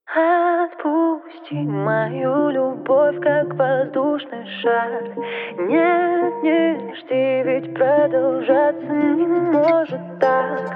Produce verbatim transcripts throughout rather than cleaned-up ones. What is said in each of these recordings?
Отпусти мою любовь, как воздушный шар. Нет, не жди, ведь продолжаться не может так.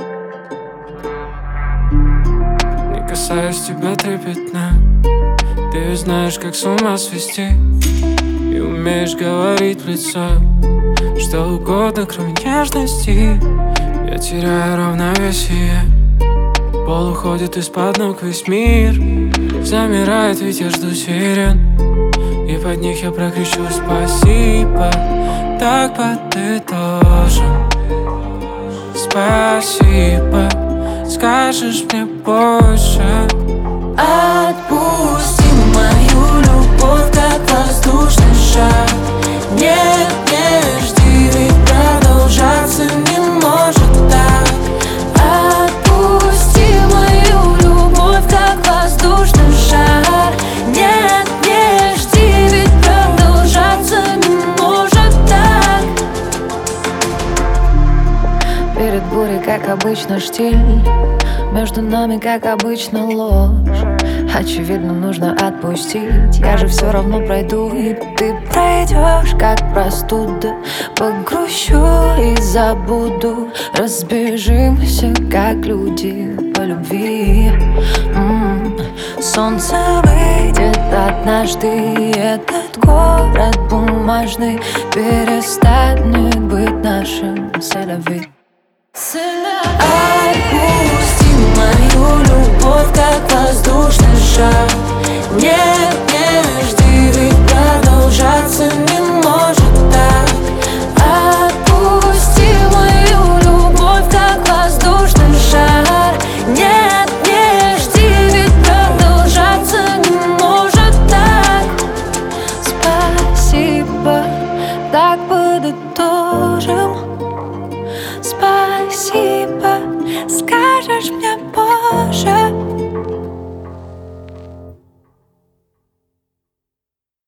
Не касаюсь тебя трепетно, ты ведь знаешь, как с ума свести. И умеешь говорить в лицо что угодно, кроме нежности. Я теряю равновесие, пол уходит из-под ног весь мир. Замирает, ведь я жду сирен, и под них я прокричу спасибо. Так подытожим. Спасибо, скажешь мне больше. Отпусти мою любовь, как воздушный шар. Нет, не жди, ведь продолжаться не может так. Отпусти мою любовь, как воздушный шар. Нет, не жди, ведь продолжаться не может так. Перед бурей, как обычно, штиль. Между нами, как обычно, ложь. Очевидно, нужно отпустить. Я же все равно пройду, и ты пройдешь, как простуда. Погрущу и забуду. Разбежимся, как люди по любви. М-м. Солнце выйдет однажды, и этот город бумажный перестанет быть нашим селяви. Отпусти мою любовь, как воздушный шар. Нет, не жди, ведь продолжаться не может так. Отпусти мою любовь, как воздушный шар. Нет, не жди, ведь продолжаться не может так. Спасибо, так подытожим. Спасибо, скажи.